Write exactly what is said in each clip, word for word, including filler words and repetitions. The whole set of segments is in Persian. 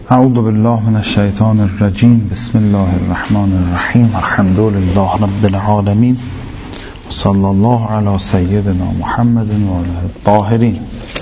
اعوذ بالله من الشیطان الرجیم. بسم الله الرحمن الرحیم. الحمد لله رب العالمین. صلی الله علی سیدنا محمد و آله الطاهرین.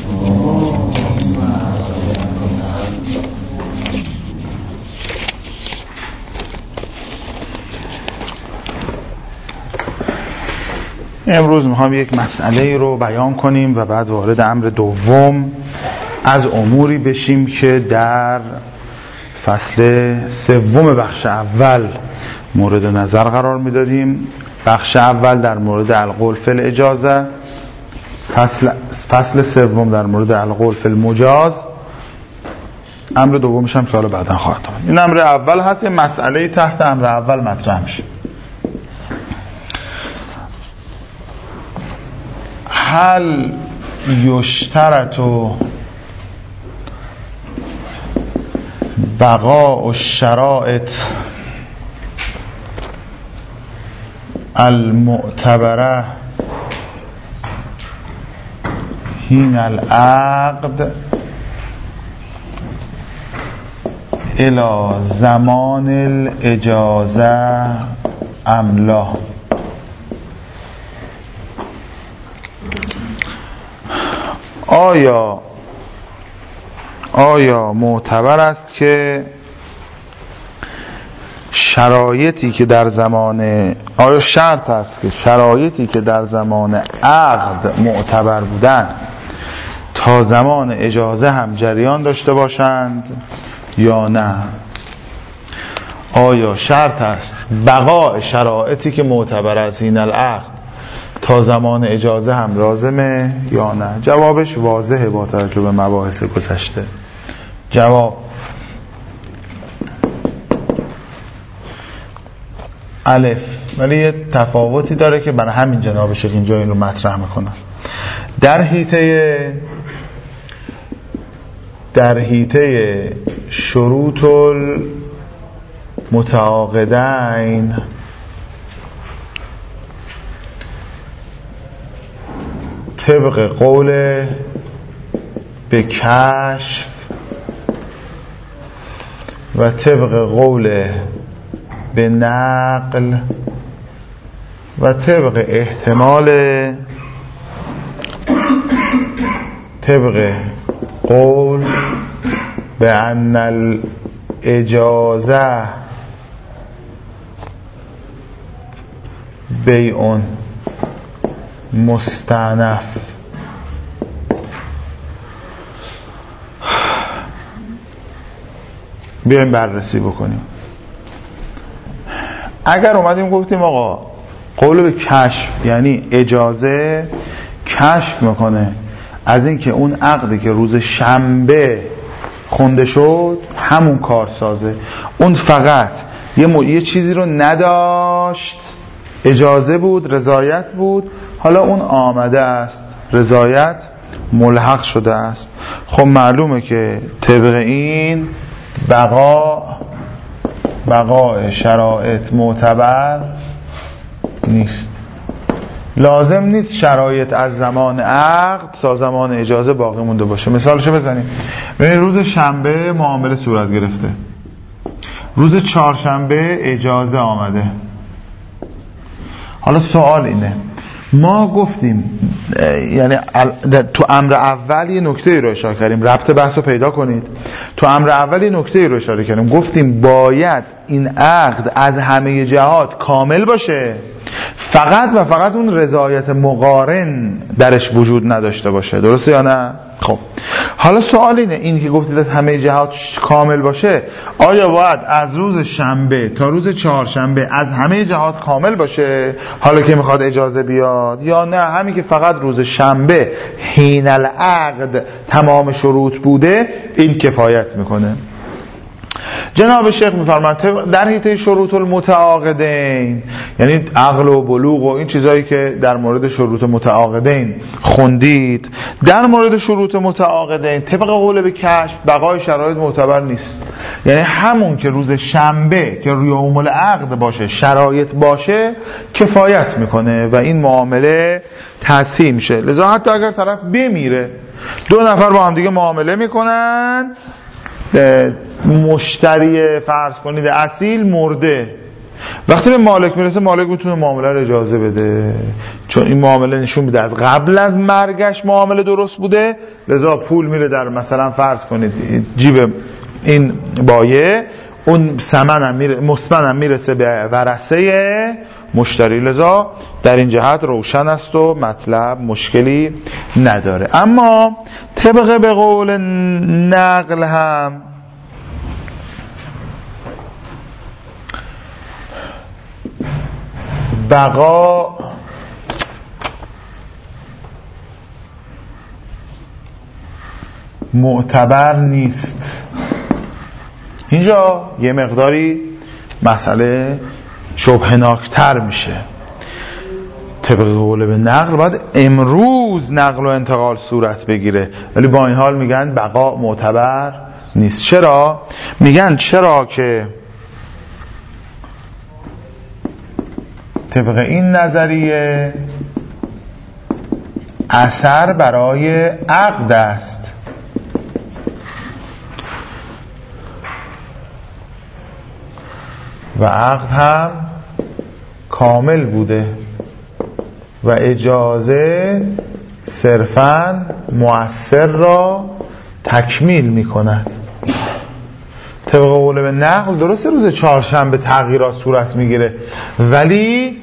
امروز میخوام یک مسئله رو بیان کنیم و بعد وارد امر دوم از اموری بشیم که در فصل سوم بخش اول مورد نظر قرار میدادیم. بخش اول در مورد القول فی الاجازه، فصل فصل سوم در مورد القول فی المجاز، امر دومش هم که حالا بعدا خواهد آمد. این امر اول هست، یه مسئله تحت امر اول مطرح میشه. هل یشترط بقاء الشرائط المعتبره حین العقد الى زمان الاجازه ام لا؟ آیا آیا معتبر است که شرایطی که در زمان آیا شرط است که شرایطی که در زمان عقد معتبر بودند تا زمان اجازه هم جریان داشته باشند یا نه؟ آیا شرط است بقاء شرایطی که معتبر است این العقد تا زمان اجازه هم لازمه یا نه؟ جوابش واضحه با توجه به مباحث گذشته. جواب الف، ولی یه تفاوتی داره که برای همین جناب شیخ اینجا این رو مطرح میکنن. در حیطه در حیطه شروط المتعاقدین طبق قول به کشف و طبق قول به نقل و طبق احتمال طبق قول به ان الاجازه بیعون مستأنف بیایم بررسی بکنیم. اگر اومدیم گفتیم آقا قول به کشف یعنی اجازه کشف میکنه از این که اون عقدی که روز شنبه خونده شد همون کارسازه، اون فقط یه, م... یه چیزی رو نداشت، اجازه بود، رضایت بود، حالا اون آمده است، رضایت ملحق شده است. خب معلومه که طبق این بقا بقاء شرایط معتبر نیست. لازم نیست شرایط از زمان عقد تا زمان اجازه باقی مونده باشه. مثالشو بزنیم. ببین روز شنبه معامله صورت گرفته، روز چهارشنبه اجازه آمده. حالا سوال اینه، ما گفتیم یعنی تو امر اول یه نکته رو اشاره کردیم، ربط بحث رو پیدا کنید. تو امر اول یه نکته رو اشاره کردیم، گفتیم باید این عقد از همه جهات کامل باشه، فقط و فقط اون رضایت مقارن درش وجود نداشته باشه. درسته یا نه؟ خب حالا سوال اینه، این که گفتید از همه جهات کامل باشه، آیا باید از روز شنبه تا روز چهارشنبه از همه جهات کامل باشه حالا که میخواد اجازه بیاد، یا نه همین که فقط روز شنبه حین العقد تمام شروط بوده این کفایت میکنه؟ جناب شیخ میفرماند در حیطه شروط المتعاقدین، یعنی عقل و بلوغ و این چیزایی که در مورد شروط متعاقدین خوندید، در مورد شروط متعاقدین طبق قول به کشف بقای شرایط معتبر نیست. یعنی همون که روز شنبه که یوم العقد باشه شرایط باشه کفایت میکنه و این معامله تصحیح میشه. لذا حتی اگر طرف بمیره، دو نفر با هم دیگه معامله میکنن، مشتری فرض کنید اصیل مرده، وقتی به مالک میرسه مالک میتونه معامله رو اجازه بده، چون این معامله نشون میده از قبل از مرگش معامله درست بوده، لذا پول میره در مثلا فرض کنید جیب این بایه، اون ثمن هم میره مثمن هم میرسه به ورثه مشتری، لذا در این جهت روشن است و مطلب مشکلی نداره. اما طبق به قول نقل هم بقا معتبر نیست. اینجا یه مقداری مسئله شبهناکتر میشه. طبق قول به نقل باید امروز نقل و انتقال صورت بگیره، ولی با این حال میگن بقا معتبر نیست. چرا؟ میگن چرا که طبق این نظریه اثر برای عقد است و عقد هم کامل بوده و اجازه صرفاً مؤثر را تکمیل می کند. طبق قول به نقل درسته روز چهارشنبه تغییرات صورت میگیره، ولی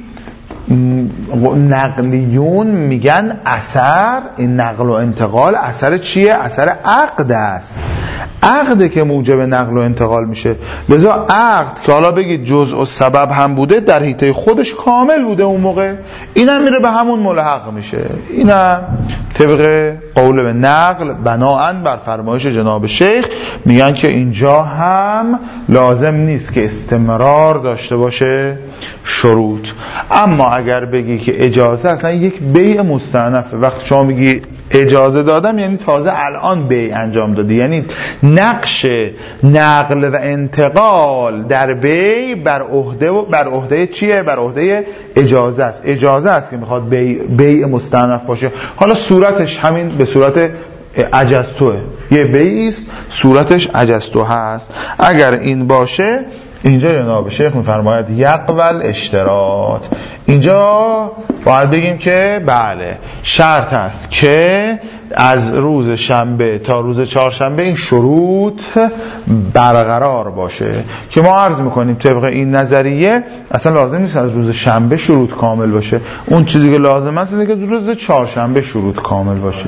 نقلیون میگن اثر این نقل و انتقال اثر چیه؟ اثر عقد است. عقده که موجب نقل و انتقال میشه، لذا عقد که حالا بگید جزء و سبب هم بوده در حیطه خودش کامل بوده اون موقع، اینم میره به همون ملحق میشه. اینم طبق قول به نقل بناءً بر فرمایش جناب شیخ میگن که اینجا هم لازم نیست که استمرار داشته باشه شروط. اما اگر بگی که اجازه اصلا یک بیع مستأنفه، وقتی شما میگی اجازه دادم یعنی تازه الان بیع انجام دادی، یعنی نقش نقل و انتقال در بیع بر عهده بر عهده چیه؟ بر عهده اجازه است. اجازه است که میخواد بیع بیع مستأنف باشه. حالا صورتش همین به صورت اجازتوه، یه بیعی است صورتش اجازتو هست. اگر این باشه اینجا جناب شیخ میفرماید یقبل اشتراط. اینجا باید بگیم که بله شرط است که از روز شنبه تا روز چهارشنبه این شروط برقرار باشه، که ما عرض میکنیم طبق این نظریه اصلا لازم نیست از روز شنبه شروط کامل باشه، اون چیزی که لازم است اینه که روز چهارشنبه شروط کامل باشه.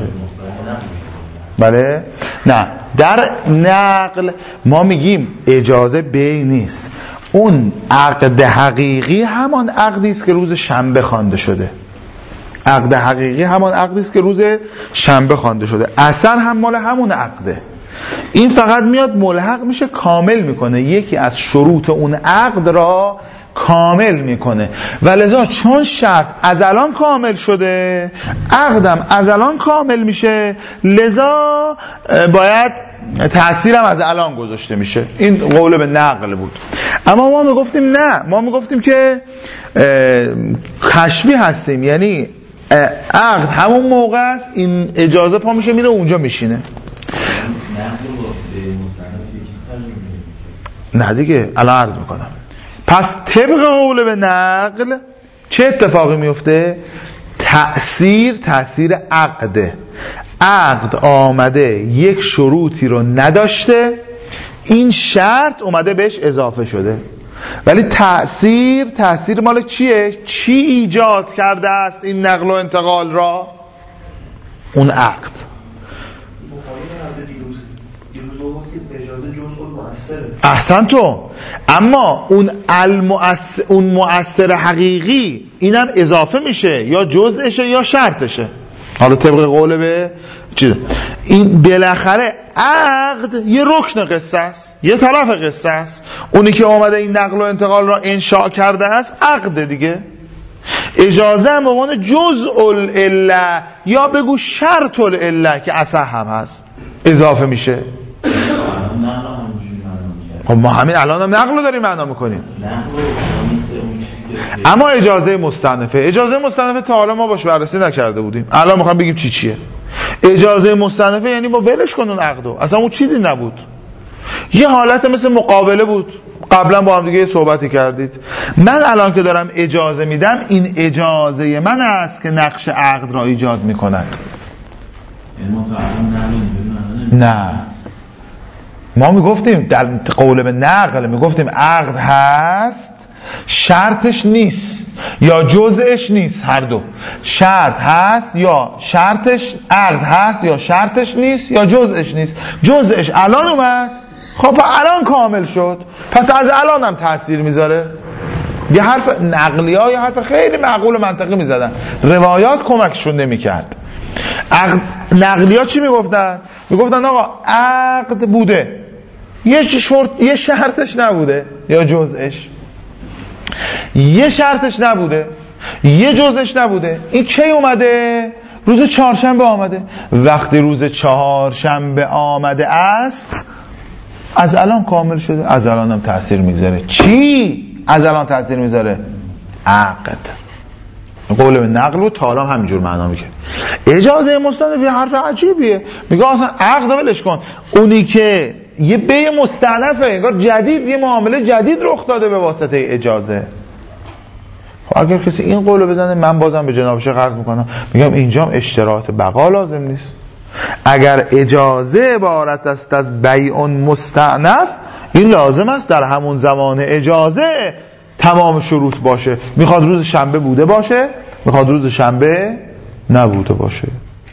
بله؟ نه، در نقل ما میگیم اجازه بیع نیست، اون عقد حقیقی همان عقدی است که روز شنبه خوانده شده. عقد حقیقی همان عقدی است که روز شنبه خوانده شده، اثر هم مال همون عقده. این فقط میاد ملحق میشه، کامل میکنه، یکی از شروط اون عقد را کامل میکنه. و لذا چون شرط از الان کامل شده، عقدم از الان کامل میشه، لذا باید تأثیرم از الان گذاشته میشه. این قول به نقل بود. اما ما میگفتیم نه، ما میگفتیم که کشفی هستیم، یعنی عقد همون موقع است، این اجازه پا میشه میره اونجا میشینه. نه دیگه الان عرض میکنم. پس طبق قول به نقل چه اتفاقی میفته؟ تأثیر تأثیر عقده. عقد آمده یک شروطی رو نداشته، این شرط اومده بهش اضافه شده، ولی تأثیر تأثیر مال چیه؟ چی ایجاد کرده است این نقل و انتقال را؟ اون عقد. احسن تو. اما اون المؤثر، اون مؤثر حقیقی اینم اضافه میشه، یا جزءشه یا شرطشه. حالا طبق قول به چیز این بالاخره عقد یه رکن قصه است، یه طرف قصه است. اونی که آمده این نقل و انتقال را انشاء کرده است عقد دیگه. اجازه هم به عنوان جزء العله یا بگو شرط العله که اصح هم هست اضافه میشه. خب ما همین الان هم نقل رو داریم معنا میکنیم. اما اجازه مستأنفه، اجازه مستأنفه تا حالا ما باش بررسی نکرده بودیم، الان میخوام بگیم چی چیه. اجازه مستأنفه یعنی با ولش کن اون عقدو، اصلا اون چیزی نبود. یه حالت مثل مقابله بود، قبلا با هم دیگه صحبتی کردید. من الان که دارم اجازه میدم، این اجازه من است که نقش عقد را ایجاد میکند. نه، ما میگفتیم در قول به نقل میگفتیم عقد هست، شرطش نیست یا جزءش نیست، هر دو. شرط هست یا شرطش، عقد هست یا شرطش نیست یا جزءش نیست. جزءش الان اومد، خب الان کامل شد، پس از الان هم تاثیر میذاره. یه حرف نقلی ها یه حرف خیلی معقول و منطقی میزدن، روایات کمکشون نمیکرد. عقد نقلی ها چی میگفتن؟ میگفتن آقا عقد بوده، یه شرط، یه شرطش نبوده یا جزءش، یه شرطش نبوده یه جزءش نبوده. این کی اومده؟ روز چهارشنبه آمده. وقتی روز چهارشنبه آمده است، از الان کامل شده، از الان هم تأثیر میذاره. چی از الان تأثیر میذاره؟ عقد. قول به نقل و تالا همینجور معنا میکنه. اجازه مستند یه حرف عجیبیه، میگه اصلا عقد ولش کن، اونی که یه بی مستأنفه، انگار جدید، یه معامله جدید رخ داده به واسطه اجازه. خب اگر کسی این قولو بزنه، من بازم به جناب شیخ عرض میکنم، میگم اینجا هم اشتراط بقا لازم نیست. اگر اجازه عبارت است از بیع مستأنف، این لازم است در همون زمان اجازه تمام شروط باشه. میخواد روز شنبه بوده باشه، میخواد روز شنبه نبوده باشه.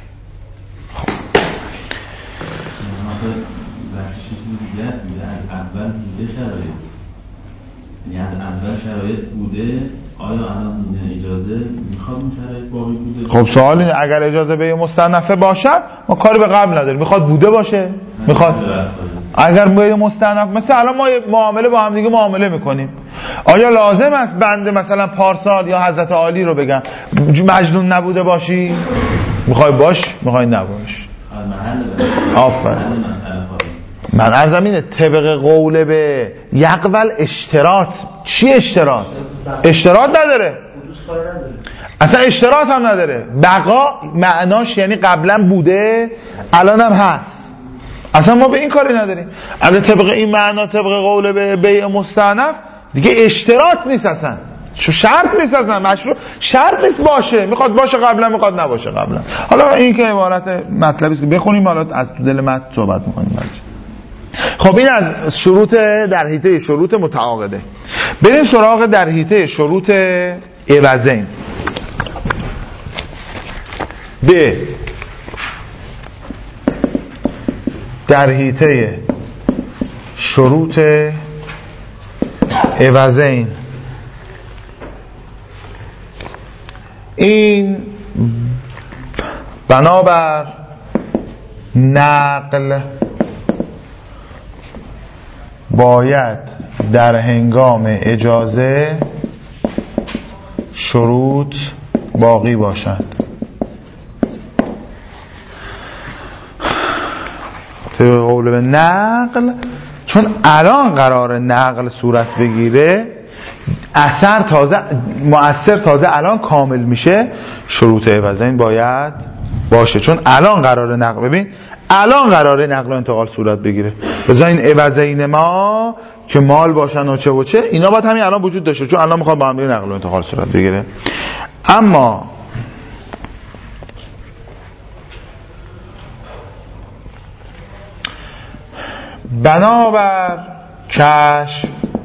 اول بوده شرایط، یعنی از اول شرایط بوده، آیا الان اجازه میخواد اون شرایط باقی بوده؟ خب سوال اینه اگر اجازه به مستأنفه باشد، ما کاری به قبل نداریم، میخواد بوده باشه، میخواد اگر به مستأنف، مثلا الان ما معامله با هم دیگه معامله میکنیم، آیا لازم است بنده مثلا پارسال یا حضرت عالی رو بگم مجنون نبوده باشی؟ میخوای باش، میخوای نباش. آفرین. من عرضم اینه طبق قول به یقبل اشتراط. چی اشتراط؟ اشتراط نداره، اصلا اشتراط هم نداره. بقا معناش یعنی قبلا بوده الان هم هست، اصلا ما به این کاری نداریم. اگه طبق این معنا، طبق قول به بیع مستأنف، دیگه اشتراط نیست اصلا، چون شرط نیست اصلا، مشروع شرط نیست باشه، میخواد باشه قبلا، میخواد نباشه قبلا. حالا این که عبارت مطلبی است که بخونیم، حالا از دل متن صحبت می‌کنیم. خب این از شروط در حیطه شروط متعاقده. بریم سراغ در حیطه شروط عوضین. ب در حیطه شروط عوضین، این بنابر نقل باید در هنگام اجازه شروط باقی باشند. قول به نقل، چون الان قرار نقل صورت بگیره، اثر تازه مؤثر تازه الان کامل میشه، شروط عوضین باید باشه، چون الان قرار نقل، ببین الان قراره نقل و انتقال صورت بگیره. بذار این عوضین ما که مال باشن و چه و چه، اینا باید همین الان وجود داشته، چون الان میخواد با هم دیگه نقل و انتقال صورت بگیره. اما بنابر کشف،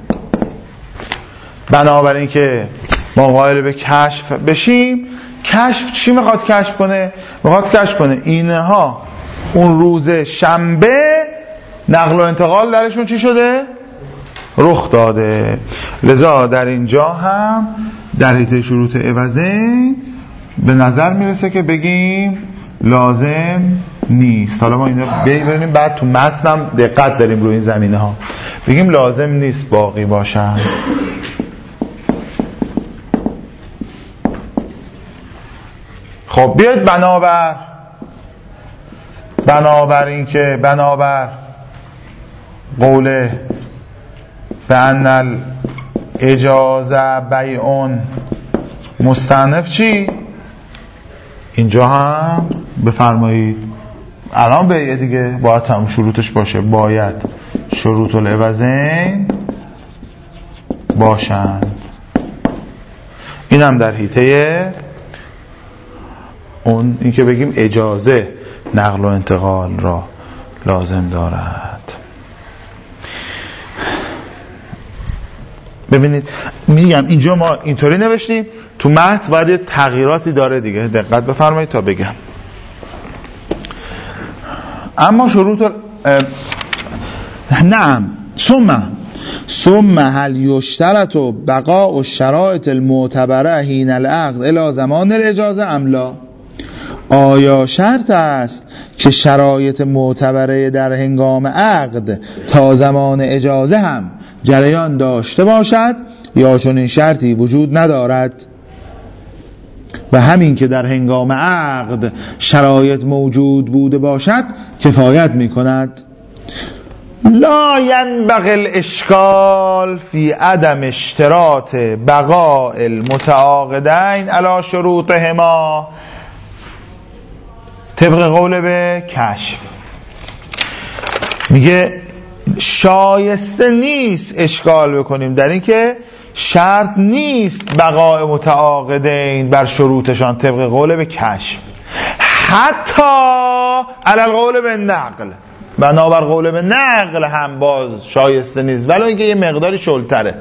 بنابر این که ما قائل به کشف بشیم، کشف چی میخواد کشف کنه؟ میخواد کشف کنه اینها اون روز شنبه نقل و انتقال درشون چی شده؟ رخ داده. لذا در اینجا هم در حیطه شروط عوضین به نظر میرسه که بگیم لازم نیست. حالا ما اینو ببینیم بعد تو متنم دقت داریم روی این زمینه ها، بگیم لازم نیست باقی باشن. خب بیاید بنابر بنابر این که بنابر قوله به ان اجازه بیعون مستأنف چی؟ اینجا هم بفرمایید الان بیعه دیگه باید هم شروطش باشه، باید شروط العوضین باشند. این هم در حیطه اون این که بگیم اجازه نقل و انتقال را لازم دارد. ببینید میگم اینجا ما اینطوری نوشتیم، تو متن باید تغییراتی داره دیگه، دقت بفرمایید تا بگم. اما شروط نعم ثم ثم هل یشترط بقاء الشرائط المعتبره حین العقد الی زمان الاجازه ام لا؟ آیا شرط است که شرایط معتبره در هنگام عقد تا زمان اجازه هم جریان داشته باشد یا چون این شرطی وجود ندارد و همین که در هنگام عقد شرایط موجود بوده باشد کفایت می کند؟ لا ینبغی الاشکال فی عدم اشتراط بقاء المتعاقدین علی شروطهما طبق قول به کشف. میگه شایسته نیست اشکال بکنیم در این که شرط نیست بقاء متعاقدین بر شروطشان طبق قول به کشف، حتی علی القول به نقل، بنابر قول به نقل هم باز شایسته نیست، ولی اینکه یه مقداری شلتره.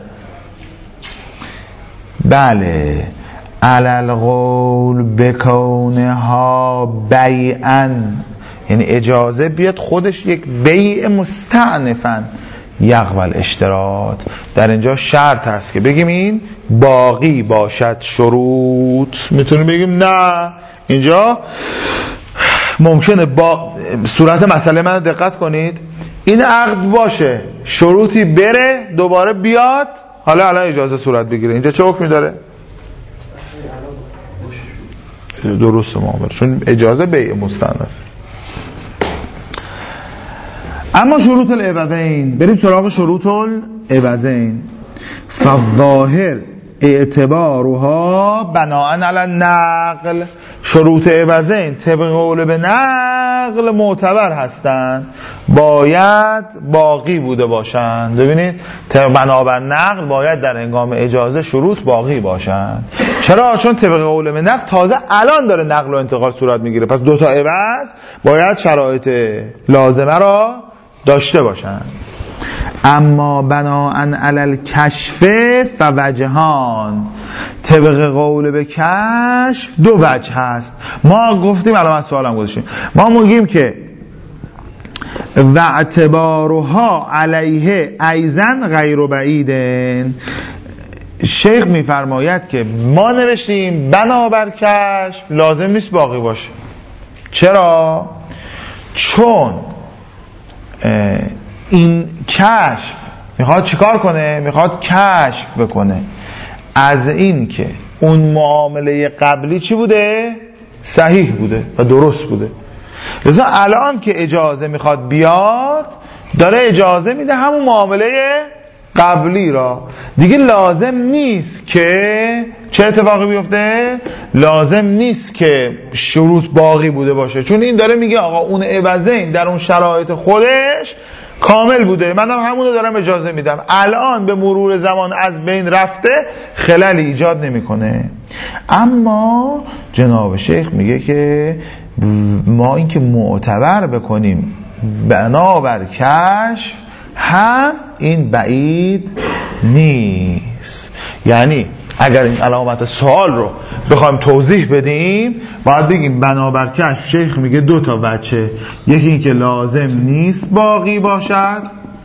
بله علی القول بکونها بیعا، یعنی اجازه بیاد خودش یک بیع مستعنفن یقبل اشتراط. در اینجا شرط هست که بگیم این باقی باشد شروط، میتونیم بگیم نه اینجا ممکنه با صورت مسئله من دقت کنید، این عقد باشه شروطی بره دوباره بیاد حالا الان اجازه صورت بگیره. اینجا چه حکمی داره؟ درسته معامله، چون اجازه بیع مستأنف. اما شروط العوضین، بریم سراغ شروط العوضین. فالظاهر اعتبارها بناء علی النقل، شروط عوضین طبق قول به نقل معتبر هستند، باید باقی بوده باشند. ببینید بنابر نقل باید در هنگام اجازه شروط باقی باشند. چرا؟ چون طبق قول به نقل تازه الان داره نقل و انتقال صورت میگیره، پس دو تا عوض باید شرایط لازمه را داشته باشند. اما بناء علی الکشف فوجهان، طبق قول به کشف دو وجه هست. ما گفتیم الان سوالم گذاشتیم، ما میگیم که و اعتبارها علیه ایزن غیر بعیدن. شیخ میفرماید که ما نوشتیم بنابر کشف لازم نیست باقی باشه. چرا؟ چون این کشف میخواد چیکار کنه؟ میخواد کشف بکنه از این که اون معامله قبلی چی بوده؟ صحیح بوده و درست بوده. لذا الان که اجازه میخواد بیاد داره اجازه میده همون معامله قبلی را، دیگه لازم نیست که چه اتفاقی بیفته؟ لازم نیست که شروط باقی بوده باشه، چون این داره میگه آقا اون عوضین در اون شرایط خودش کامل بوده، منم همونو دارم اجازه میدم، الان به مرور زمان از بین رفته خللی ایجاد نمیکنه. اما جناب شیخ میگه که ما این که معتبر بکنیم بنابر کشف هم این بعید نیست. یعنی اگر این علامت سوال رو بخوایم توضیح بدیم باید بگیم بنابر کشف شیخ میگه دو تا وجه، یکی این که لازم نیست باقی باشد،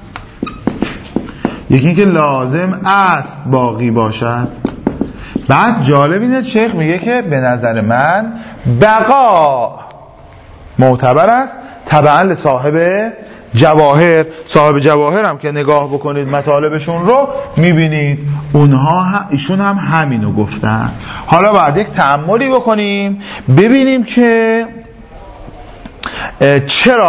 یکی این که لازم است باقی باشد. بعد جالب اینه شیخ میگه که به نظر من بقا معتبر است تبعا لصاحب جواهر. صاحب جواهر هم که نگاه بکنید مطالبشون رو میبینید اونها هم ایشون هم همینو گفتن. حالا بعد یک تأملی بکنیم ببینیم که چرا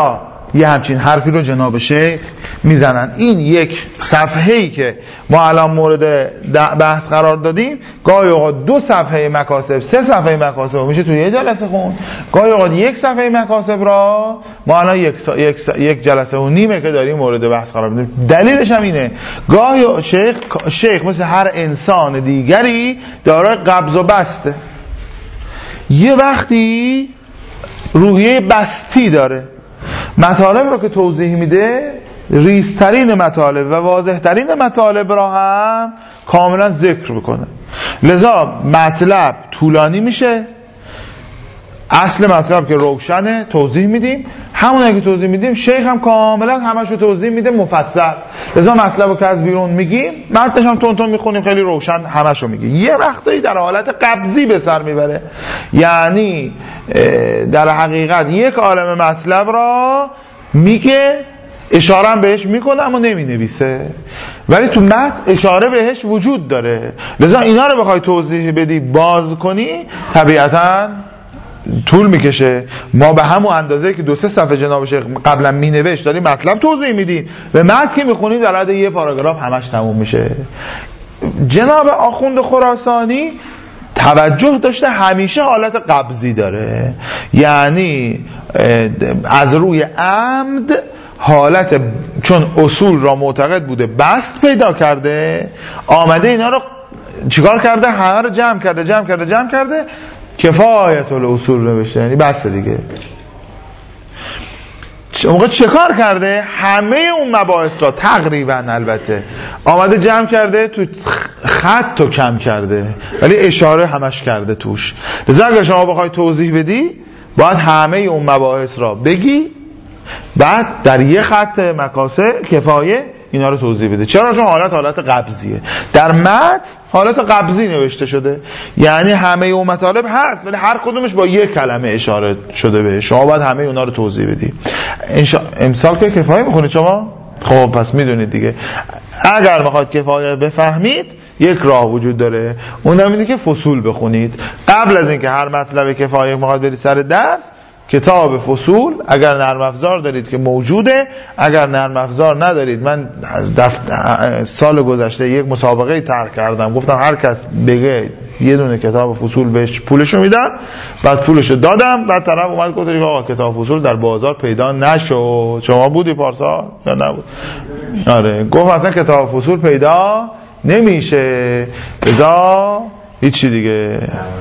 یه همچین حرفی رو جناب شیخ میزنن. این یک صفحه‌ای که ما الان مورد بحث قرار دادیم گاهی اوقات دو صفحه مکاسب، سه صفحه مکاسب میشه توی یه جلسه خون، گاهی اوقات یک صفحه مکاسب را ما الان یک, سا... یک, سا... یک جلسه و نیمه که داریم مورد بحث قرار میدیم. دلیلش هم اینه گاهی شیخ شیخ مثل هر انسان دیگری دارای قبض و بسته، یه وقتی روحیه بستی داره، مطالب رو که توضیح میده ریزترین مطالب و واضحترین مطالب را هم کاملا ذکر بکنه، لذا مطلب طولانی میشه. اصل مطلب که روشنه توضیح میدیم، همونه که توضیح میدیم شیخ هم کاملا همش رو توضیح میده مفصل، لذا مطلب رو که از بیرون میگیم متنش هم تون تون میخونیم خیلی روشن همش رو میگه. یه وقتایی در حالت قبضی به سر میبره، یعنی در حقیقت یک عالم مطلب را میگه، اشاره هم بهش میکنه اما نمی نویسه، ولی تو متن اشاره بهش وجود داره، لذا اینا رو بخوای توضیح بدی باز کنی طبیعتاً طول میکشه. ما به همون اندازه که دو سه صفحه جناب شیخ قبلا مینوشت داریم مطلب توضیح میدیم، به متن که میخونیم در حد یه پاراگراف همش تموم میشه. جناب آخوند خراسانی توجه داشته همیشه حالت قبضی داره، یعنی از روی عمد حالت، چون اصول را معتقد بوده بست پیدا کرده، آمده اینا رو چیکار کرده؟ همه رو جمع کرده جمع کرده جمع کرده کفایت الاصول نوشته، یعنی بس دیگه. موقع چه کار کرده؟ همه اون مباحث را تقریبا البته آمده جمع کرده، تو خط رو کم کرده ولی اشاره همش کرده توش. لذا اگر شما بخوای توضیح بدی باید همه اون مباحث را بگی، بعد در یه خط مکاسب کفایه اینا رو توضیح بده. چرا؟ چون حالت حالت قبضیه، در متن حالت قبضی نوشته شده، یعنی همه اون مطالب هست ولی هر کدومش با یک کلمه اشاره شده به شما، باید همه اونا رو توضیح بدی. امسال که کفایه میخونید شما، خب پس میدونید دیگه. اگر میخواید کفایه بفهمید یک راه وجود داره، اونم اینه که فصول بخونید. قبل از اینکه هر مطلب کفایه میخواد برید سر درس، کتاب فصول اگر نرم افزار دارید که موجوده، اگر نرم افزار ندارید، من از دفت... سال گذشته یک مسابقه طرح کردم، گفتم هر کس بگه یه دونه کتاب فصول بهش پولشو میدم، بعد پولشو دادم، بعد طرف اومد گفت آقا کتاب فصول در بازار پیدا نشد. شما بودی پارسال یا نبود؟ آره، گفت اصلا کتاب فصول پیدا نمیشه، ازا هیچی دیگه.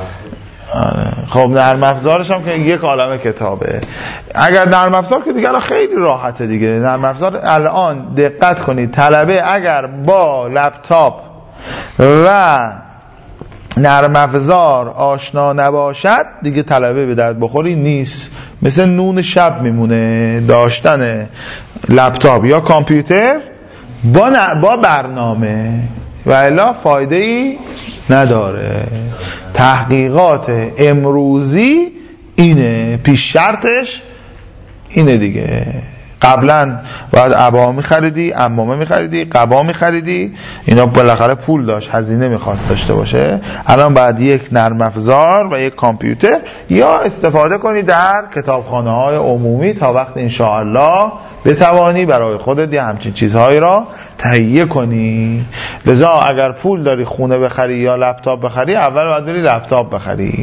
خب نرم افزارش هم که یک عالمه کتابه. اگر نرم افزار که دیگه خیلی راحته دیگه. نرم افزار الان دقت کنید، طلبه اگر با لپتاپ و نرم افزار آشنا نباشد دیگه طلبه به درد بخوری نیست، مثل نون شب میمونه داشتن لپتاپ یا کامپیوتر با, با برنامه، و الا فایده ای نداره. تحقیقات امروزی اینه، پیش شرطش اینه دیگه. قبلا باید عبا می‌خریدی، عمامه می‌خریدی، قبا می‌خریدی، اینا بالاخره پول داشت، هزینه می‌خواست داشته باشه. الان باید یک نرم افزار و یک کامپیوتر یا استفاده کنی در کتابخانه‌های عمومی تا وقت انشاءالله بتوانی برای خودت یه همچین چیزهایی را تهیه کنی. لذا اگر پول داری خونه بخری یا لپتاپ بخری، اول باید بری لپتاپ بخری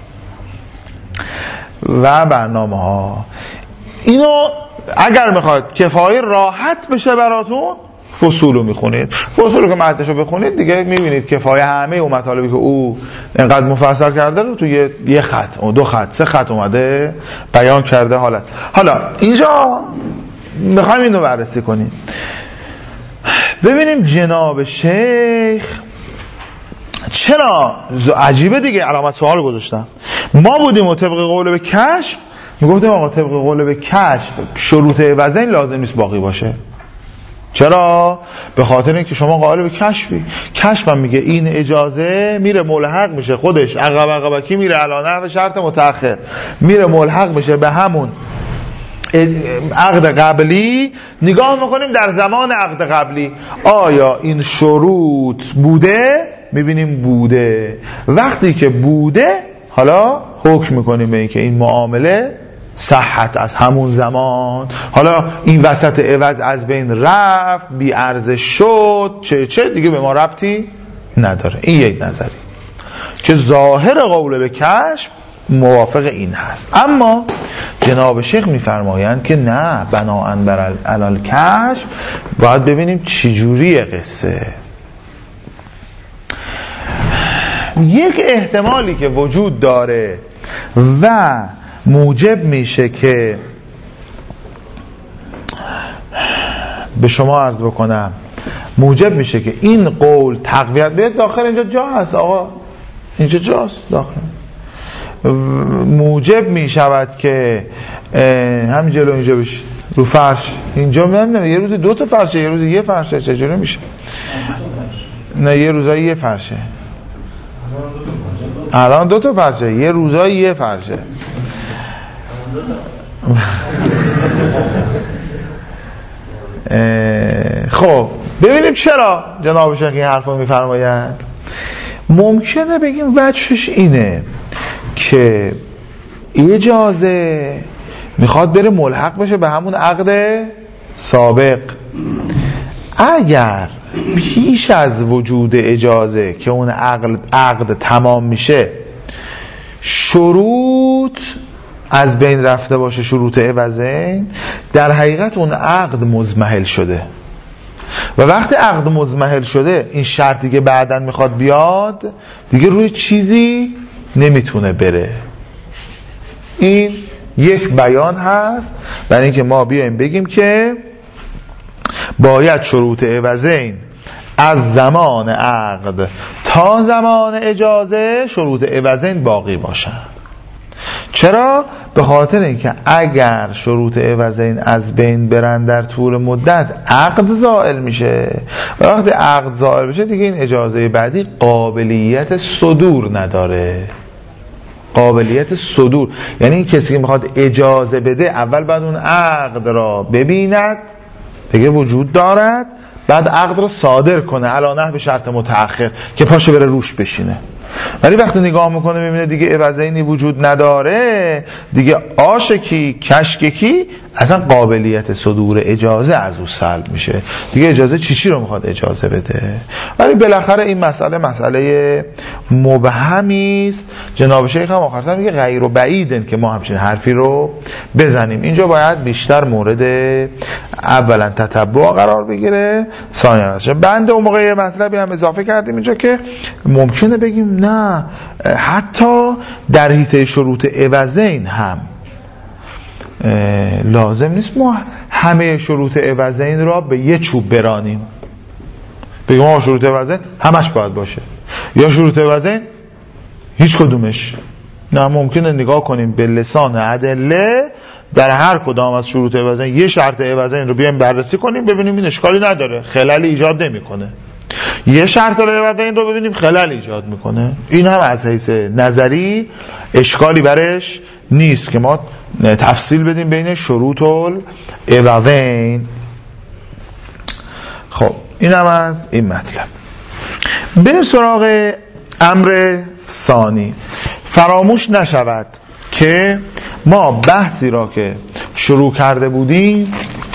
و برنامه ها. اینو اگر میخواید کفایه راحت بشه براتون، فصولو میخونید. فصولو که متنشو بخونید دیگه میبینید کفایه همه اون مطالبی که او اینقدر مفصل کرده رو توی یه خط، دو خط، سه خط اومده بیان کرده حالت. حالا اینجا میخوایم اینو بررسی کنیم، ببینیم جناب شیخ چرا عجیبه دیگه. علامت سوال گذاشتم. ما بودیم و طبق قول به کشف میگفتیم آقا طبق قول به کشف شروط وزن لازم نیست باقی باشه. چرا؟ به خاطر اینکه شما قائل به کشفی، کشف هم میگه این اجازه میره ملحق میشه، خودش عقب عقبکی میره علی نحو شرط متأخر، میره ملحق میشه به همون عقد قبلی. نگاه میکنیم در زمان عقد قبلی آیا این شروط بوده؟ میبینیم بوده. وقتی که بوده حالا حکم میکنیم به اینکه این معامله صحت از همون زمان، حالا این وسط عوض از بین رفت، بی ارزش شد، چه چه دیگه به ما ربطی نداره. این یک نظری که ظاهر قول به کشف موافق این هست. اما جناب شیخ میفرمایند که نه، بناءً بر علال کشف باید ببینیم چجوری قصه. یک احتمالی که وجود داره و موجب میشه که به شما عرض بکنم موجب میشه که این قول تقویت بیاد. داخل اینجا جا هست آقا، اینجا جاست داخل. موجب میشود که همین جلو اینجا بشه رو فرش، اینجا نمیدونم یه روز دو تا فرشه، یه روز یه فرشه، چجوری میشه؟ نه یه روزایی یه فرشه، الان دو تا فرشه، یه روزایی یه فرشه. خب ببینیم چرا جناب شیخ این حرفو میفرمایند. ممکنه بگیم وجهش اینه که اجازه میخواد بره ملحق بشه به همون عقد سابق. اگر پیش از وجود اجازه که اون عقد, عقد تمام میشه شروط از بین رفته باشه، شروط عوضین، در حقیقت اون عقد مضمحل شده و وقتی عقد مضمحل شده این شرطی که بعداً میخواد بیاد دیگه روی چیزی نمیتونه بره. این یک بیان هست برای اینکه ما بیایم بگیم که باید شروط عوضین از زمان عقد تا زمان اجازه شروط عوضین باقی باشن. چرا؟ به خاطر اینکه اگر شروط عوضین از بین برن در طول مدت عقد زائل میشه و وقتی عقد زائل بشه دیگه این اجازه بعدی قابلیت صدور نداره. قابلیت صدور یعنی این کسی که میخواد اجازه بده اول بعد اون عقد را ببیند دیگه وجود دارد، بعد عقد رو صادر کنه علی نحو شرط متأخر که پاشه بره روش بشینه. ولی وقتی نگاه میکنه میبینه دیگه عوضینی وجود نداره، دیگه آشکی کشککی اصلا قابلیت صدور اجازه از او سلب میشه، دیگه اجازه چی چی رو میخواد اجازه بده. ولی بالاخره این مسئله مسئله مبهمی است. جناب شیخ هم آخرش میگه غیر و بعیدن که ما همچین حرفی رو بزنیم. اینجا باید بیشتر مورد اولا تتبع قرار بگیره، ثانیا بنده اون موقع مطلبی هم اضافه کردیم اینجا که ممکنه بگیم نه حتی در حیطه شروط عوضین هم لازم نیست ما همه شروط عوضین را به یه چوب برانیم، بگیم ما شروط عوضین همش باید باشه یا شروط عوضین هیچ کدومش نه. ممکنه نگاه کنیم به لسان ادله در هر کدام از شروط عوضین یه شرط عوضین رو بیایم بررسی کنیم ببینیم این اشکالی نداره، خللی ایجاد نمیکنه. یه شرط عوضین رو ببینیم خلل ایجاد میکنه، این هم از حیث نظری اشکالی برش نیست که ما تفصیل بدیم بین شروط العوضین. خب این هم از این مطلب. بریم سراغ امر ثانی. فراموش نشود که ما بحثی را که شروع کرده بودیم،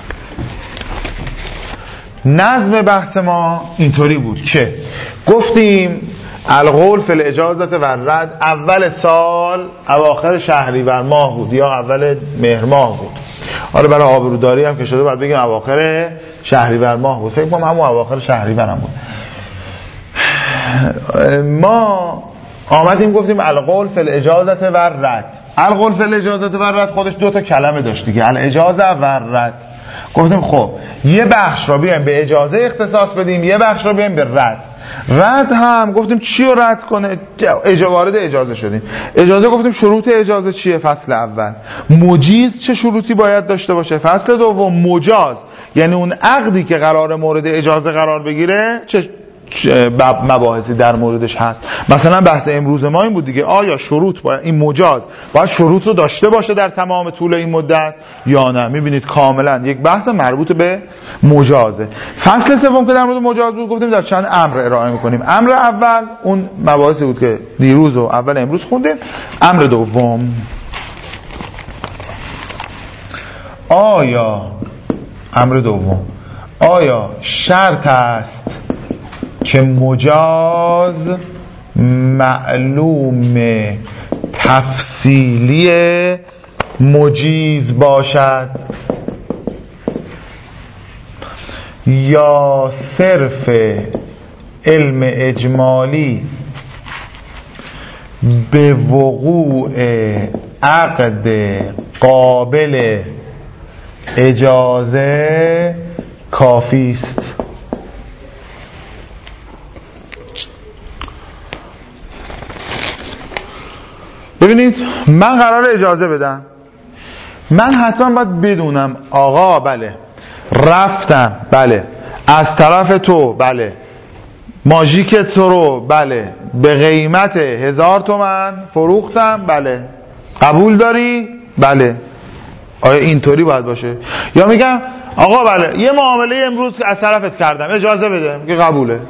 نظم بحث ما اینطوری بود که گفتیم القول فی الاجازه و رد اول سال اواخر شهریور ماه بود یا اول مهر ماه بود. حالا برای آبروداری هم که شده باید بگیم اواخر شهریور ماه بود، فکر کنم همون اواخر شهریور هم بود. ما آمدیم گفتیم القول فی الاجازه و رد. القول فی الاجازه و رد خودش دو تا کلمه داشت دیگه، الاجازه و رد. گفتیم خب یه بخش را بیایم به اجازه اختصاص بدیم، یه بخش را بیایم به رد. رد هم گفتیم چی رو رد کنه؟ اجازه وارد اجازه شدیم. اجازه گفتیم شروط اجازه چیه؟ فصل اول. مجیز چه شروطی باید داشته باشه؟ فصل دوم. مجاز یعنی اون عقدی که قرار مورد اجازه قرار بگیره چه مباحثی در موردش هست. مثلا بحث امروز ما این بود دیگه، آیا شروط باید این مجاز باید شروط رو داشته باشه در تمام طول این مدت یا نه؟ میبینید کاملا یک بحث مربوط به مجازه. فصل سوم که در مورد مجاز بود گفتیم در چند امر ارائه میکنیم. امر اول اون مباحثی بود که دیروز و اول امروز خوندیم. امر دوم آیا امر دوم آیا شرط است که مجاز معلوم تفصیلی مجیز باشد یا صرف علم اجمالی به وقوع عقد قابل اجازه کافی است؟ ببینید من قرار اجازه بدم، من حتما باید بدونم آقا بله رفتم، بله از طرف تو، بله ماژیک تو رو بله به قیمت هزار تومن فروختم، بله قبول داری؟ بله. آیا اینطوری باید باشه؟ یا میگم آقا بله یه معامله امروز که از طرفت کردم اجازه بده، میگه قبوله.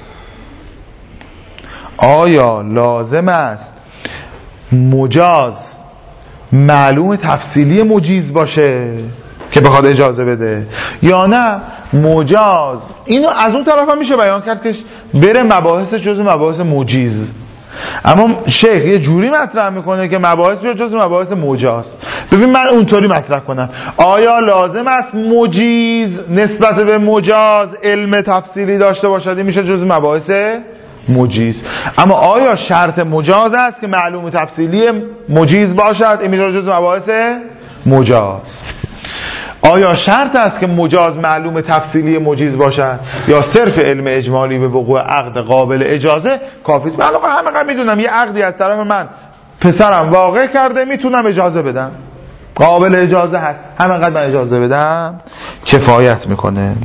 آیا لازم است مجاز معلوم تفصیلی مجیز باشه که بخواد اجازه بده، یا نه مجاز اینو از اون طرف هم میشه بیان کرد که بره مباحث جزء مباحث مجیز، اما شیخ یه جوری مطرح میکنه که مباحث بیاد جزء مباحث مجاز. ببین من اونطوری مطرح کنم آیا لازم است مجیز نسبت به مجاز علم تفصیلی داشته باشد؟ این میشه جزء مباحث مجیز. اما آیا شرط مجاز است که معلوم تفصیلی مجیز باشد؟ این میشه جزء مباحث مجاز. آیا شرط است که مجاز معلوم تفصیلی مجیز باشد یا صرف علم اجمالی به وقوع عقد قابل اجازه کافی است؟ من همینقدر میدونم یه عقدی از طرف من پسرم واقع کرده میتونم اجازه بدم، قابل اجازه هست، همینقدر من اجازه بدم کفایت میکنه.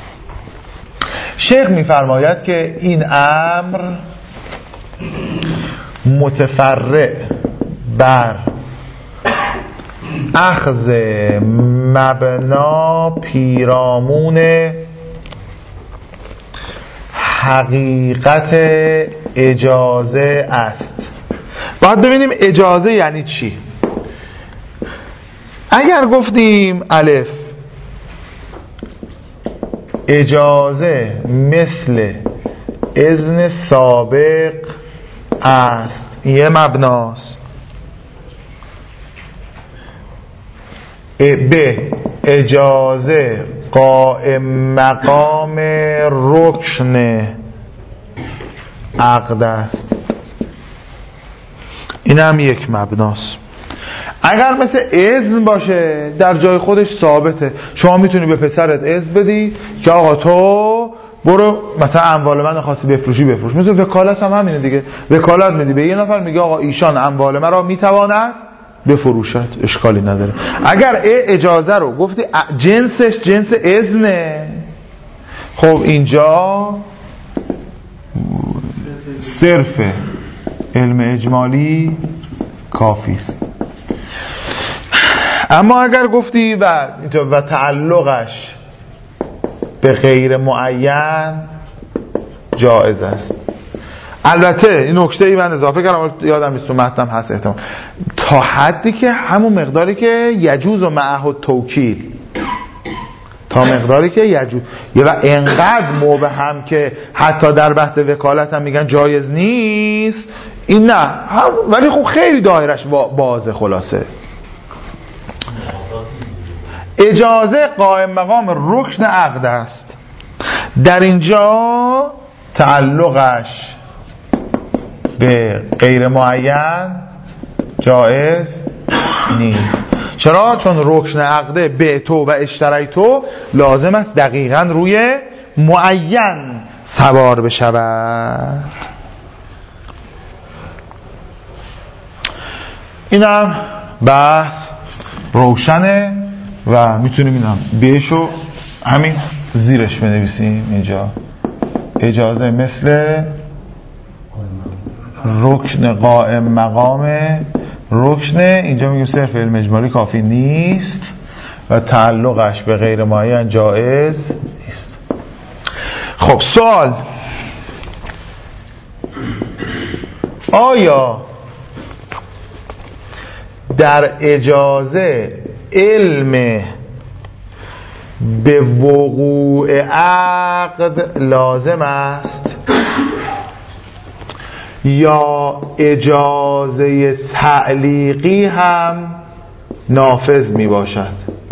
شیخ میفرماید که این امر متفرع بر اخذ مبنا پیرامون حقیقت اجازه است. باید ببینیم اجازه یعنی چی. اگر گفتیم الف اجازه مثل اذن سابق است، یه مبناست. ب اجازه قائم مقام رکن عقد است، این هم یک مبناست. اگر مثل اذن باشه در جای خودش ثابته، شما میتونی به پسرت اذن بدی که آقا تو برو مثلا اموال من خواستی بفروشی بفروش. مثل وکالت هم همینه دیگه، وکالت میدی به یه نفر میگه آقا ایشان اموال من را میتواند بفروشد، اشکالی نداره. اگر اجازه رو گفتی جنسش جنس اذنه، خب اینجا صرف علم اجمالی کافی است. اما اگر گفتی و و تعلقش به غیر معین جایز است. البته این نکته ای من اضافه کردم یادم نیست تو متنم هست احتمال، تا حدی که همون مقداری که یجوز و معه التوکیل، تا مقداری که یجوز و انقدر مبهم که حتی در بحث وکالت هم میگن جایز نیست، این نه، ولی خب خیلی دایرش بازه. خلاصه اجازه قائم مقام رکن عقد است، در اینجا تعلقش به غیر معین جایز نیست. چرا؟ چون رکن عقده به تو و اشتری تو لازم است دقیقاً روی معین سوار بشود. اینم بحث روشنه و میتونیم اینم بهشو همین زیرش بنویسیم اینجا. اجازه مثل رکن قائم مقام رکن، اینجا میگیم صرف علم اجمالی کافی نیست و تعلقش به غیر معین جایز نیست. خب سوال، آیا در اجازه علم به وقوع عقد لازم است یا اجازه تعلیقی هم نافذ می باشد.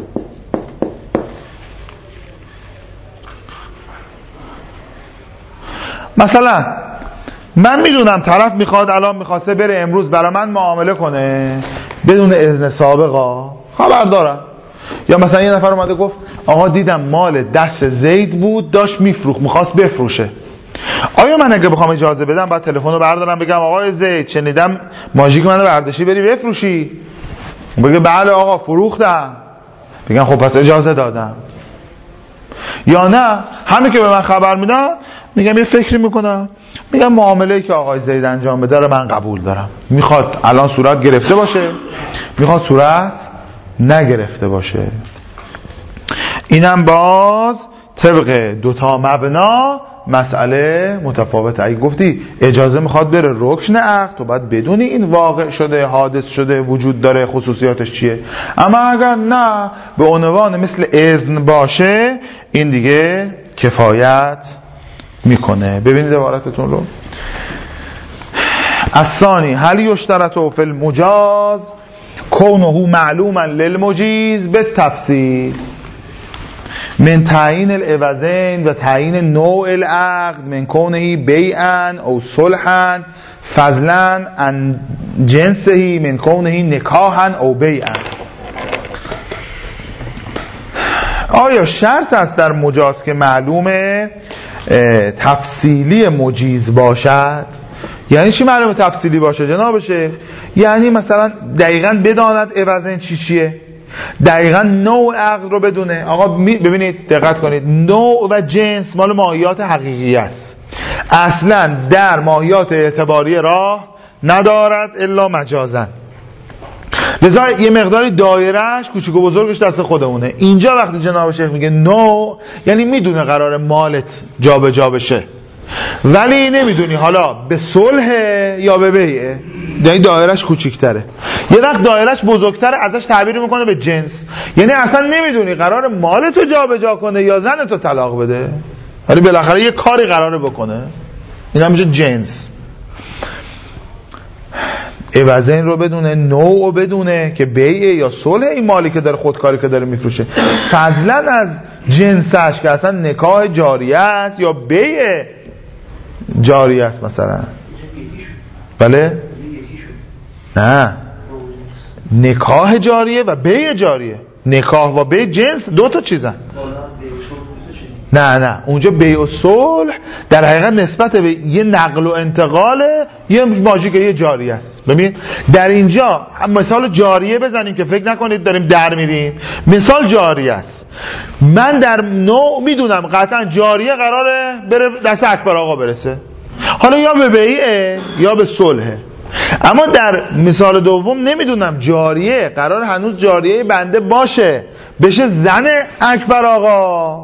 مثلا من میدونم طرف میخواد الان میخواسته بره امروز برای من معامله کنه بدون اذن سابقا، خبر دارم. یا مثلا یه نفر اومده گفت آقا دیدم مال دست زید بود داشت میفروخت میخواست بفروشه، آیا من اگه بخوام اجازه بدم بعد تلفن رو بردارم بگم آقا زید شنیدم ماژیک منو برداشتی بری بفروشی؟ بگه بله آقا فروختم، بگم خب پس اجازه دادم. یا نه همین که به من خبر میدن میگم یه فکری میکنم، میگم معامله‌ای که آقای زید انجام بده رو من قبول دارم، میخواد الان صورت گرفته باشه میخواد صورت نگرفته باشه. اینم باز طبق دوتا مبنا مسئله متفاوته. اگه گفتی اجازه میخواد بره رکن عقد تو باید بدونی این واقع شده، حادث شده، وجود داره، خصوصیاتش چیه. اما اگر نه به عنوان مثل اذن باشه این دیگه کفایت میکنه. ببینید عبارتتون رو. الثانی هل یشترط فی المجاز کونه معلوما للمجیز بالتفصیل من تعیین العوضین و تعیین نوع العقد من کونه بیعا او صلحا فضلا عن جنسه من کونه نکاحا او بیعا. آیا شرط است در مجاز که معلومه تفصیلی مجیز باشد؟ یعنی چی معلومه تفصیلی باشه جناب شیخ؟ یعنی مثلا دقیقاً بداند عوضین چی چیه، دقیقاً نوع عقد رو بدونه. آقا ببینید دقت کنید، نوع و جنس مال ماهیات حقیقی است، اصلا در ماهیات اعتباری راه ندارد الا مجازن. لذا یه مقداری دایرهش کوچیک و بزرگش دست خودمونه. اینجا وقتی جناب شیخ میگه نوع یعنی میدونه قرار مالت جا به جا بشه ولی نمیدونی حالا به صلح یا به بیعه، یعنی دایرهش کوچیک‌تره. یه وقت دایرهش بزرگتره ازش تعبیر میکنه به جنس، یعنی اصلا نمیدونی قرار مالتو جا به جا کنه یا زنتو طلاق بده، ولی بالاخره یه کاری قراره بکنه. این هم میشه جنس. عوضین رو بدونه، نوع رو بدونه که بیعه یا صلح این مالی که داره خودکاری که داره میفروشه، فضلا از جنسش که اصلا نکاح جاریه است یا بیعه جاری است مثلا. بله؟ نه، نکاح جاریه و بیع جاریه. نکاح و بیع جنس دو تا چیزن. نه نه اونجا بیع و صلح در حقیقت نسبت به یه نقل و انتقاله، یه ماژیک یه جاریه است. ببین در اینجا مثال جاریه بزنیم که فکر نکنید داریم در میریم. مثال جاریه است، من در نوع میدونم قطعا جاریه قراره بره دست اکبر آقا برسه، حالا یا به بیعه یا به صلحه. اما در مثال دوم نمیدونم جاریه قرار هنوز جاریه بنده باشه بشه زن اکبر آقا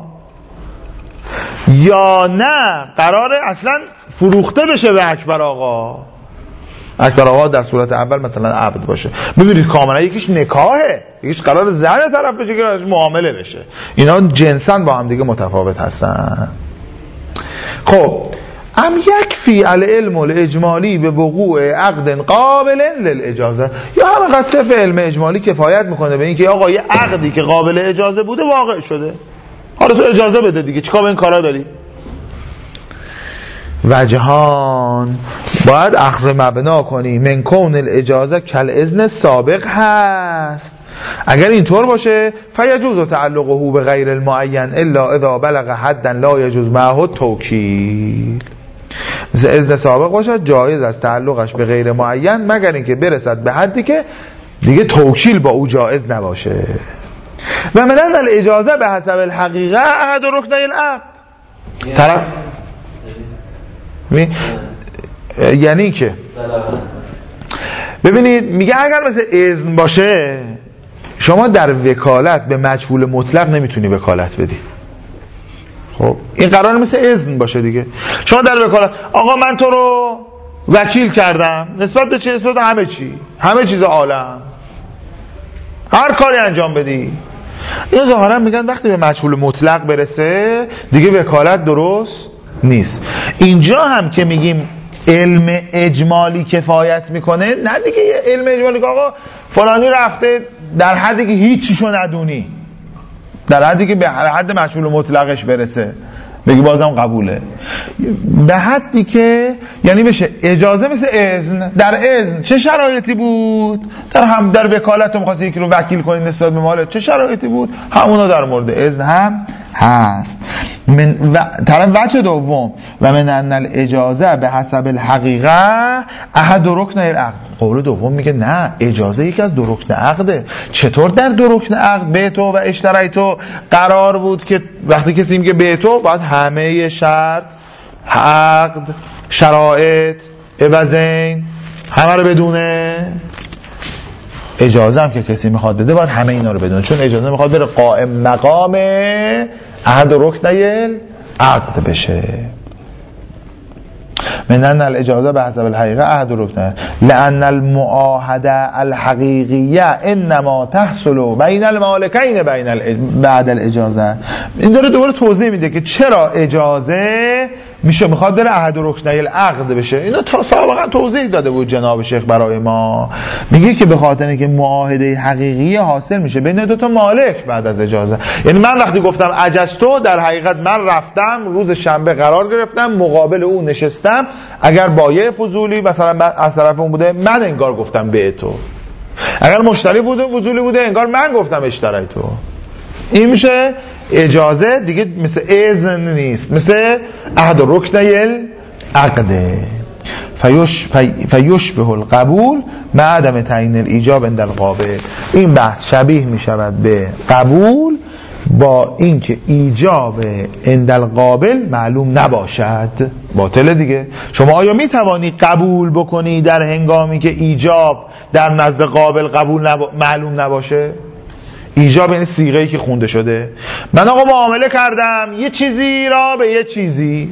یا نه قراره اصلا فروخته بشه به اکبر آقا. اکبر آقا در صورت اول مثلا عبد باشه، ببینید کاملا یکیش نکاحه یکیش قرار زن طرف بشه که ازش معامله بشه. اینا جنساً با هم دیگه متفاوت هستن. خب ام یکفی العلم الاجمالی به وقوع عقد قابل للاجازه، یا همینقدر صرف علم اجمالی کفایت میکنه به این که آقا یه عقدی که قابل اجازه بوده واقع شده، حالا تو اجازه بده دیگه، چیکار به این کارا داری؟ وجهان باید اخذ مبنا کنی من کون الاجازه کل اذن سابق هست. اگر اینطور باشه فیجوز تعلقه به غیر المعین الا اذا بلغ حدا لا یجوز معه توکیل. مثل اذن سابق باشد جایز است تعلقش به غیر معین مگر اینکه برسد به حدی که دیگه توکیل با او جایز نباشه. و من الاجازه به حسب الحقیقه احد رکنی العقد طرف یعنی که ببینید میگه اگر مثل اذن باشه شما در وکالت به مجهول مطلق نمیتونی وکالت بدی. خب این قرار مثل اذن باشه دیگه. شما در وکالت آقا من تو رو وکیل کردم نسبت به چی؟ نسبت به همه چی، همه چیز عالم، هر کاری انجام بدی. یا ظاهرا میگن وقتی به مجهول مطلق برسه دیگه وکالت درست نیست. اینجا هم که میگیم علم اجمالی کفایت میکنه، نه دیگه علم اجمالی که آقا فلانی رفته در حدی که هیچیشو ندونی، در حدی که به حد مجهول مطلقش برسه بگی بازم قبوله، به حدی که یعنی بشه اجازه مثل اذن. در اذن چه شرایطی بود؟ در هم در وکالت تو می‌خواستی یکی رو وکیل کنی نسبت به مالت چه شرایطی بود؟ همونا در مورد اذن هم هست. من و طرف وجه دوم و من ان الاجازه به حسب الحقیقه احد رکن العقد. قول دوم میگه نه، اجازه یکی از دو رکن عقده. چطور در دو رکن عقد به تو و اشترای تو قرار بود که وقتی کسی میگه به تو باید همه شرط، عقد، شرایط، عوضین همه رو بدونه؟ اجازه هم که کسی میخواد بده باید همه اینا رو بدونه، چون اجازه میخواد بره قائم مقام احد رکنی عقد بشه. من ان الاجازه به حسب الحقیقه احد رکنی لان المعاهده الحقیقیه انما تحصل بین المالکین بین ال... بعد الاجازه. این داره دوباره توضیح میده که چرا اجازه میشه میخواد بره احد رکنی العقد بشه. اینو تا سابقا توضیح داده بود جناب شیخ برای ما. میگه که به خاطر اینکه معاهده حقیقی حاصل میشه بین دو تا مالک بعد از اجازه. یعنی من وقتی گفتم اجازتو، در حقیقت من رفتم روز شنبه قرار گرفتم مقابل اون نشستم، اگر بایع فضولی مثلا از طرف اون بوده من انگار گفتم به تو، اگر مشتری بوده فضولی بوده انگار من گفتم اشترای تو. این میشه اجازه دیگه، مثل اذن نیست، مثل احد رکنی العقد. فیش فیشبه القبول مع عدم تعیین الایجاب عند القابل. این بحث شبیه میشود به قبول با اینکه ایجاب عند القابل معلوم نباشد. باطله دیگه. شما آیا میتوانی قبول بکنی در هنگامی که ایجاب در نزد قابل قبول نب... معلوم نباشه؟ ایجاب یعنی صیغه‌ای که خونده شده. من آقا معامله کردم یه چیزی را به یه چیزی،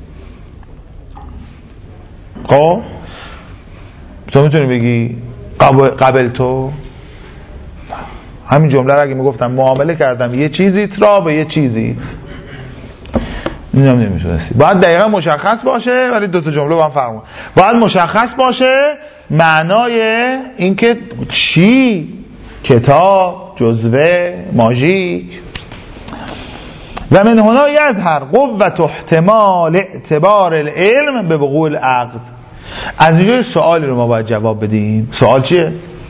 خب تو میتونی بگی قبل, قبل تو؟ همین جمله را اگه میگفتم معامله کردم یه چیزیت را به یه چیزیت، این هم نمیتونستی. باید دقیقا مشخص باشه، ولی دو تا جمله با هم فرق کنه. باید مشخص باشه معنای اینکه چی، کتاب، جزوه، ماژیک. و من هنا یظهر قوت احتمال اعتبار العلم به وقوع العقد. از اینجا سوالی رو ما باید جواب بدیم. سوال چیه؟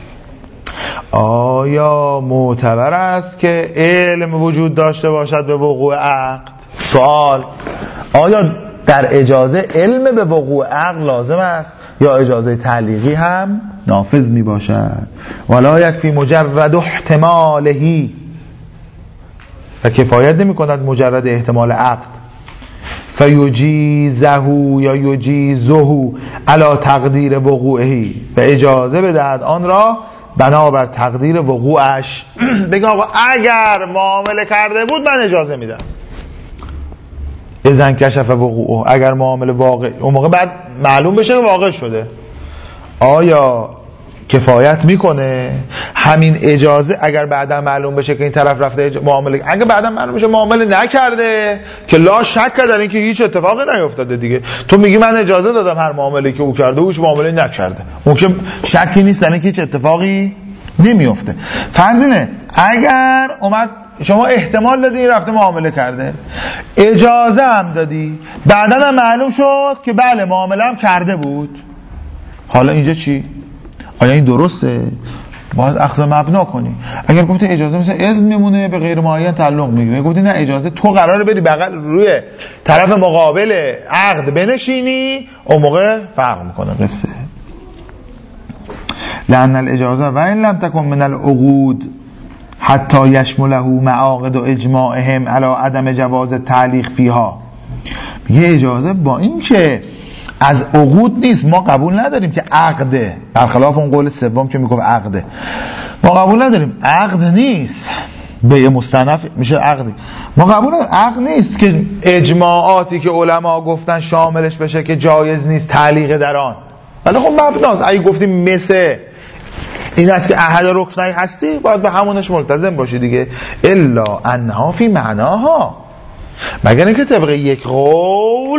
آیا معتبر است که علم وجود داشته باشد به وقوع عقد؟ سوال. آیا در اجازه علم به وقوع عقد لازم است یا اجازه تعلیقی هم نافذ می باشد؟ ولا یکفی مجرد احتمالهی، و کفایت نمی کند مجرد احتمال عقد. فیجیزه یا یجیزه علی تقدیر وقوعهی، و اجازه بدهد آن را بنابر تقدیر وقوعش. بگه آقا اگر معامله کرده بود من اجازه میدم. اذن کشف وقوعه، اگر معامله واقع، اون موقع بعد معلوم بشه واقع شده. آیا کفایت میکنه همین اجازه اگر بعدا معلوم بشه که این طرف رفته معامله، اگر بعدا معلوم بشه معامله نکرده که لا شک در این که هیچ اتفاقی نیفتاده دیگه، تو میگی من اجازه دادم هر معامله که او کرده اوش معامله نکرده، اون که شکی نیست در این که هیچ اتفاقی نمیفته. فرض اینه اگر اومد شما احتمال دادی این رفته معامله کرده، اجازه هم دادی، بعدا هم معلوم شد که بله معامله هم کرده بود، حالا اینجا چی؟ آیا این درسته؟ باید اخذ مبنا کنی. اگر گفتی اجازه مثل اذن میمونه به غیر معین تعلق میگیره، گفتی نه اجازه تو قراره بری بغل روی طرف مقابل عقد بنشینی، اون موقع فرق میکنه قصه. لأن الاجازه و این لم تکن من العقود حتی یشمله معاقد و اجماعهم علی عدم جواز تعلیق فیها. میگه اجازه با این که از عقود نیست، ما قبول نداریم که عقده، برخلاف اون قول سوم که میگه عقده، ما قبول نداریم عقد نیست، به مستنف میشه عقدی، ما قبول نداریم عقد نیست که اجماعاتی که علما گفتن شاملش بشه که جایز نیست تعلیق در آن. ولی خب مبناست. اگه گفتیم مثل این است که احد رکنی هستی باید به همونش ملتزم باشی دیگه. الا انها فی معناها، مگر اینکه طبق یک قول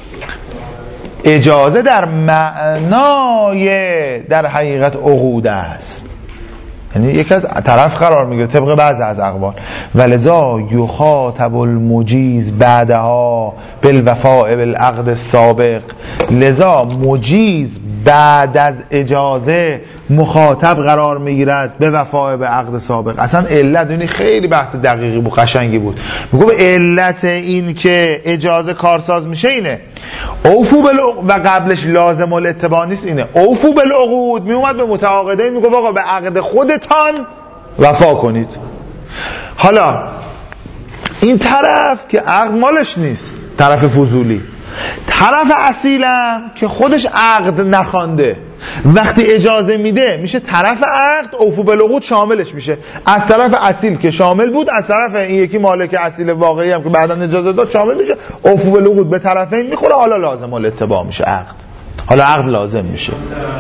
اجازه در معنای در حقیقت عقود است، یعنی یک از طرف قرار میگیره طبق بعض از اقوال. ولذا یخاطب المجیز بعدها بالوفاء بالعقد السابق، لذا مجیز بعد از اجازه مخاطب قرار میگیرد به وفاء به عقد سابق. اصلا علت اینی خیلی بحث دقیقی بود، قشنگی بود. میگه به علت این که اجازه کارساز میشه اینه اوفو بالعقود، و قبلش لازم الاتباع نیست، اینه اوفو بالعقود. میومد به متعاقدین میگه آقا به عقد خودتان وفا کنید. حالا این طرف که عقد مالش نیست، طرف فضولی، طرف اصیلم که خودش عقد نخوانده، وقتی اجازه میده میشه طرف عقد، اوفو بالعقود شاملش میشه. از طرف اصیل که شامل بود، از طرف این یکی مالک اصیل واقعی هم که بعدا اجازه داد شامل میشه. اوفو بالعقود به طرفین میخوره، حالا لازم الاتباع میشه عقد، حالا عقد لازم میشه.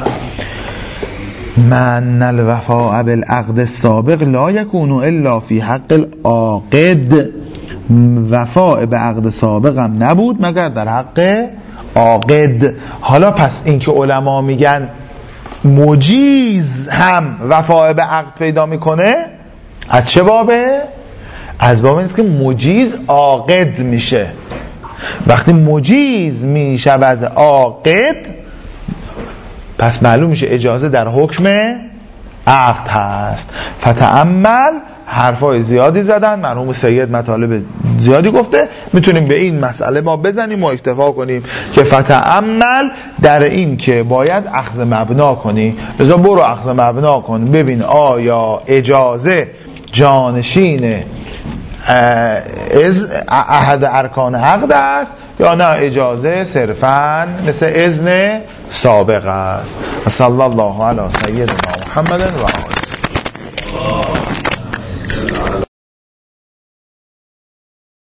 من الوفاء بالعقد السابق لا یکون الا فی حق العاقد، وفاء به عقد سابق هم نبود مگر در حق عاقد. حالا پس این که علما میگن مجیز هم وفاء به عقد پیدا میکنه، از چه بابه؟ از باب اینست که مجیز عاقد میشه. وقتی مجیز میشود عاقد، پس معلوم میشه اجازه در حکم عقد هست. فتأمل، حرفای زیادی زدن، مرحوم سید مطالب زیادی گفته، میتونیم به این مسئله ما بزنیم و اکتفا کنیم که فتأمل در این که باید اخذ مبنا کنی. لذا برو اخذ مبنا کن، ببین آیا اجازه جانشین از احد ارکان عقد است یا نه اجازه صرفاً مثل اذن سابق است. صلی الله علی سیدنا محمد و آله.